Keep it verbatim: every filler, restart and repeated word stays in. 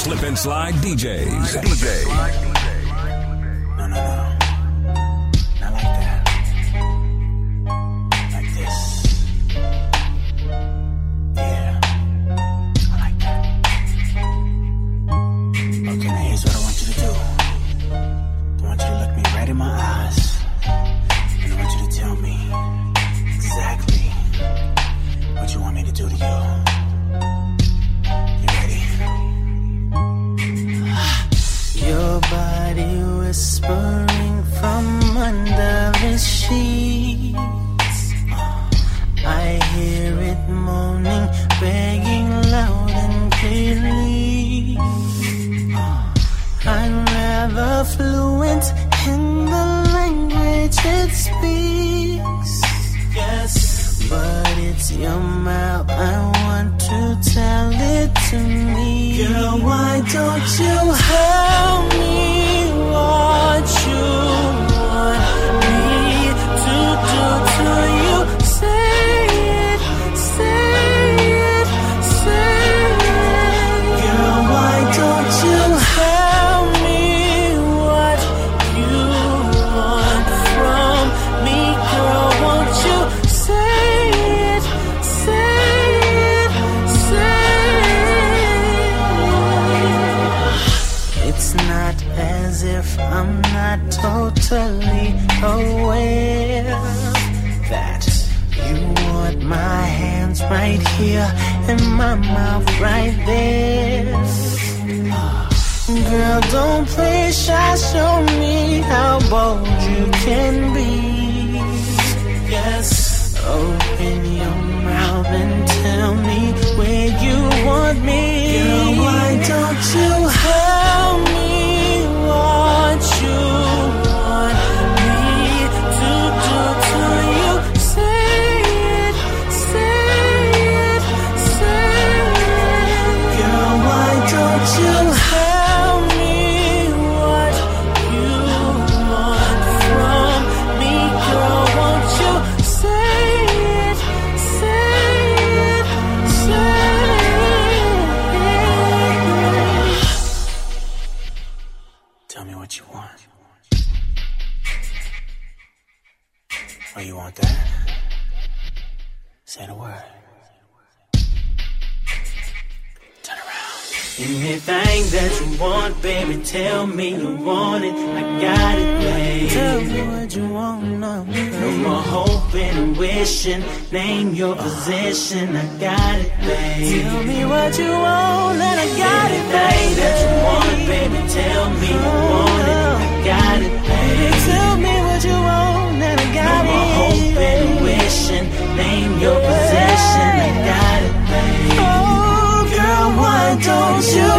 Slip and Slide D Js. D J. No, no, no. Not like that. Like this. Yeah. I like that. Okay, now here's what I want you to do. I want you to look me right in my eyes. And I want you to tell me exactly what you want me to do to you. Your body whispering from under the sheets. I hear it moaning, begging loud and clearly. I'm rather fluent in the language it speaks. Yes, but it's your mouth, I want to tell it to me. Girl, why don't you help me what you want me to do to you? Say it, say it, say it. Girl, why don't you help me what you want from me? Girl, won't you say it, say it, say it. It's not as if I'm not totally aware that you want my hands right here and my mouth right there. Girl, don't play shy, show me how bold you can be. Yes, open your mouth and tell me where you want me. Girl, why don't you help me what you want me to do to you? Say it, say it, say it. Girl, why don't you help me what you want from me? Girl, won't you say it, say it, say it. Tell me what you want. Oh, you want that? Say the word. Turn around. Anything that you want, baby, tell me you want it. I got it, baby. Tell me what you want, no, no more hoping and wishing. Name your position, I got it, baby. Tell me what you want, and I got it, baby. Anything that you want, baby, tell me you want it. I got it, baby. Tell me what you want, and I got it. No more hoping and wishing. Name your position, I got it, baby. Oh, girl, why don't you